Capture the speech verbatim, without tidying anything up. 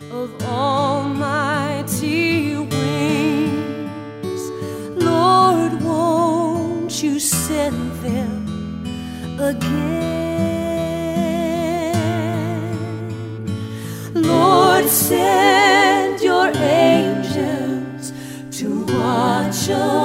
of almighty wings. Lord, won't you send them again? Lord, send your angels to watch over